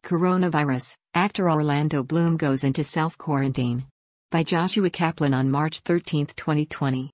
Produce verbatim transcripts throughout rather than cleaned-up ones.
Coronavirus, actor Orlando Bloom goes into self-quarantine. By Joshua Kaplan on March thirteenth, twenty twenty.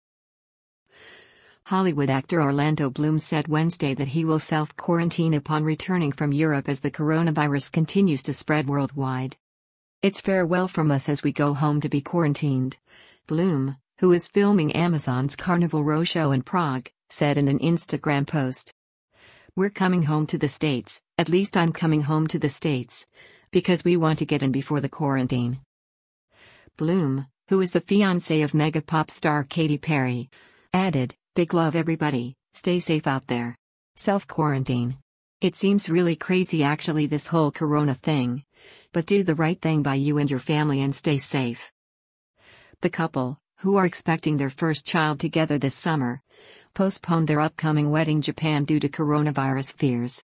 Hollywood actor Orlando Bloom said Wednesday that he will self-quarantine upon returning from Europe as the coronavirus continues to spread worldwide. "It's farewell from us as we go home to be quarantined," Bloom, who is filming Amazon's Carnival Row show in Prague, said in an Instagram post. "We're coming home to the States, at least I'm coming home to the States, because we want to get in before the quarantine." Bloom, who is the fiancé of mega pop star Katy Perry, added, "Big love everybody, stay safe out there. Self-quarantine. It seems really crazy actually this whole corona thing. But do the right thing by you and your family and stay safe." The couple, who are expecting their first child together this summer, postponed their upcoming wedding in Japan due to coronavirus fears.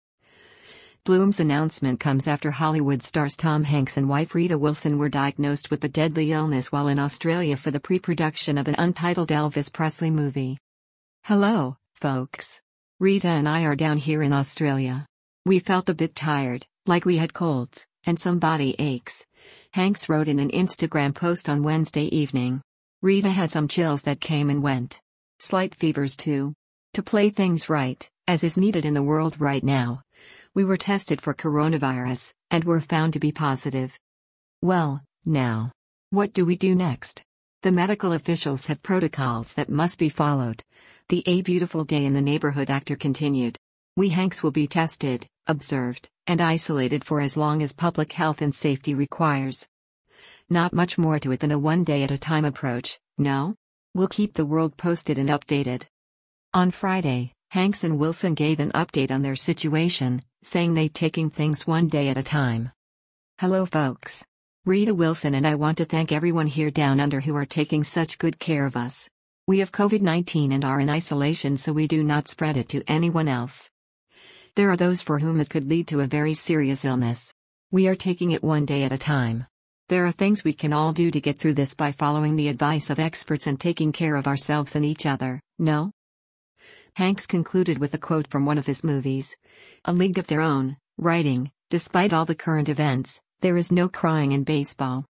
Bloom's announcement comes after Hollywood stars Tom Hanks and wife Rita Wilson were diagnosed with the deadly illness while in Australia for the pre-production of an untitled Elvis Presley movie. "Hello, folks. Rita and I are down here in Australia. We felt a bit tired, like we had colds, and some body aches," Hanks wrote in an Instagram post on Wednesday evening. "Rita had some chills that came and went. Slight fevers too. To play things right, as is needed in the world right now. We were tested for coronavirus, and were found to be positive. Well, now, what do we do next? The medical officials have protocols that must be followed," the A Beautiful Day in the Neighborhood actor continued. "We Hanks will be tested, observed, and isolated for as long as public health and safety requires. Not much more to it than a one-day-at-a-time approach, no? We'll keep the world posted and updated." On Friday, Hanks and Wilson gave an update on their situation, saying they're taking things one day at a time. "Hello folks. Rita Wilson and I want to thank everyone here down under who are taking such good care of us. We have COVID nineteen and are in isolation so we do not spread it to anyone else. There are those for whom it could lead to a very serious illness. We are taking it one day at a time. There are things we can all do to get through this by following the advice of experts and taking care of ourselves and each other, no?" Hanks concluded with a quote from one of his movies, "A League of Their Own," writing, "Despite all the current events, there is no crying in baseball."